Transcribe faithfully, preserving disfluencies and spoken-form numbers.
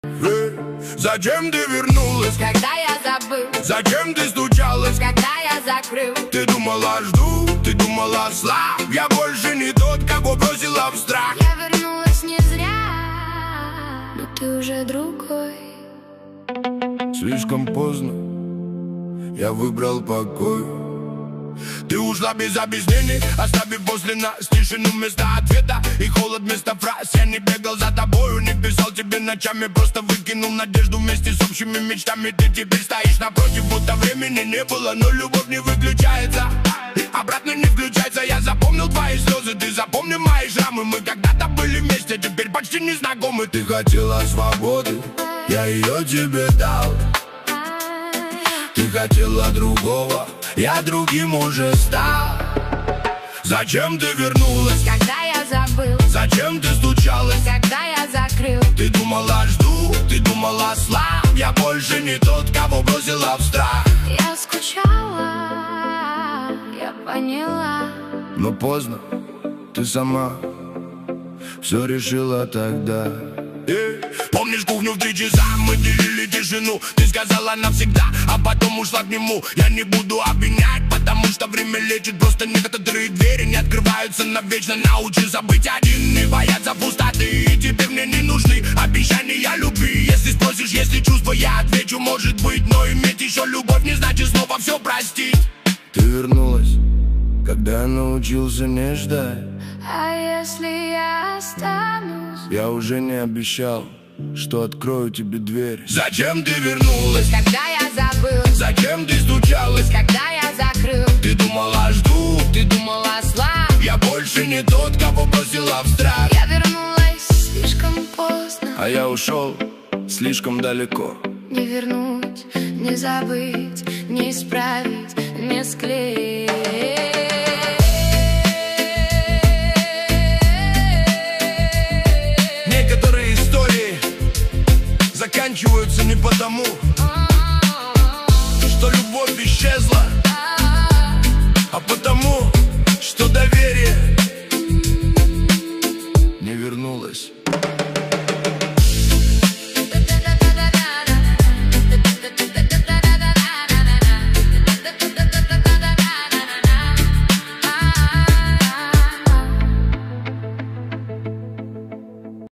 Эй, зачем ты вернулась, когда я забыл? зачем ты стучалась, когда я закрыл? Ты думала, жду, ты думала, слаб. Я больше не тот, кого бросила в страх. Я вернулась не зря, но ты уже другой. Слишком поздно, я выбрал покой. Ты ушла без объяснений, оставив после нас тишину вместо ответа и холод вместо фраз. Я не бегал за тобою, не писал тебе ночами, просто выкинул надежду вместе с общими мечтами. Ты теперь стоишь напротив, будто времени не было, но любовь не выключается, обратно не включается. Я запомнил твои слезы, ты запомни мои шрамы. Мы когда-то были вместе, теперь почти не знакомы. Ты хотела свободы, я ее тебе дал. Ты хотела другого, я другим уже стал. Зачем ты вернулась, когда я забыл? зачем ты стучалась, когда я закрыл? Ты думала, жду, ты думала, слаб. Я больше не тот, кого бросила в страх. Я скучала, я поняла. Но поздно, ты сама все решила тогда. Эй, помнишь кухню в три часа? Мы делили тишину. Ты сказала навсегда, а потом ушла к нему. Я не буду обвинять, потому что время лечит. Просто некоторые двери не открываются навечно. Научи забыть один, не бояться пустоты. И теперь мне не нужны обещания любви. Если спросишь, есть ли чувства, я отвечу, может быть. Но иметь еще любовь не значит снова все простить. Ты вернулась, когда я научился не ждать. А если я останусь? Я уже не обещал, что открою тебе дверь. Зачем ты вернулась, когда я забыл? зачем ты стучалась, когда я закрыл? Ты думала, жду, ты думала, слаб. Я больше не тот, кого бросила в страх. Я вернулась слишком поздно, а я ушел слишком далеко. Не вернуть, не забыть, не исправить, не склеить.